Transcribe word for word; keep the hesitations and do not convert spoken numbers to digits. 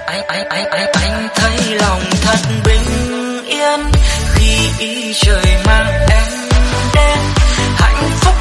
anh anh anh anh anh thấy lòng thật bình yên khi ý trời mang em đến hạnh phúc